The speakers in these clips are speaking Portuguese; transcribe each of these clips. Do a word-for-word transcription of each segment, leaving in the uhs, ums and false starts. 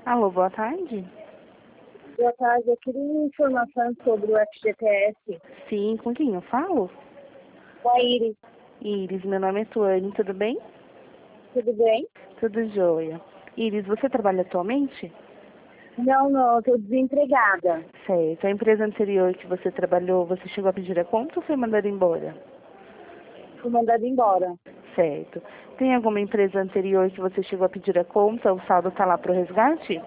Alô, boa tarde. Boa tarde, eu queria informações sobre o F G T S. Sim, com quem eu falo? Com a Iris, Iris, meu nome é Tuane, tudo bem? tudo bem? Tudo jóia. Iris, você trabalha atualmente? Não, não, eu estou desempregada. Certo. A empresa anterior que você trabalhou, você chegou a pedir a conta ou foi mandada embora? Fui mandada embora. Certo. Tem alguma empresa anterior que você chegou a pedir a conta, o saldo está lá para o resgate?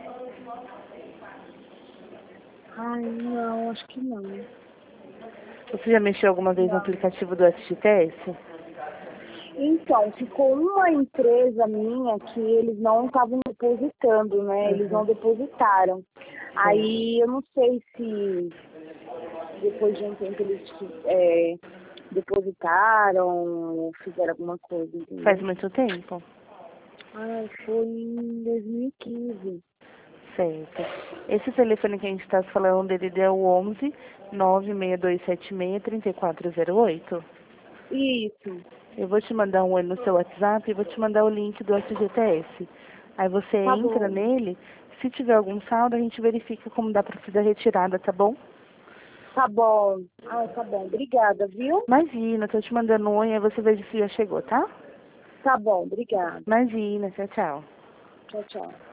Ai, não, acho que não. Você já mexeu alguma vez no Não. aplicativo do F G T S? Então, ficou uma empresa minha que eles não estavam depositando, né? Eles não Uhum. depositaram. Aí eu não sei se depois de um tempo eles é, depositaram ou fizeram alguma coisa, Faz entendeu? muito tempo? Ai, foi em dois mil e quinze. Certo. Esse telefone que a gente está falando dele é o onze, nove seis dois sete seis, três quatro zero oito. Isso, Eu vou te mandar um oi no seu WhatsApp e vou te mandar o link do F G T S. Aí você tá entra bom. nele, se tiver algum saldo, a gente verifica como dá para fazer a retirada, tá bom? Tá bom. Ah, tá bom. Obrigada, viu? Imagina, tô te mandando um oi, aí você vê se já chegou, tá? Tá bom, obrigada. Imagina, tchau, tchau. Tchau, tchau.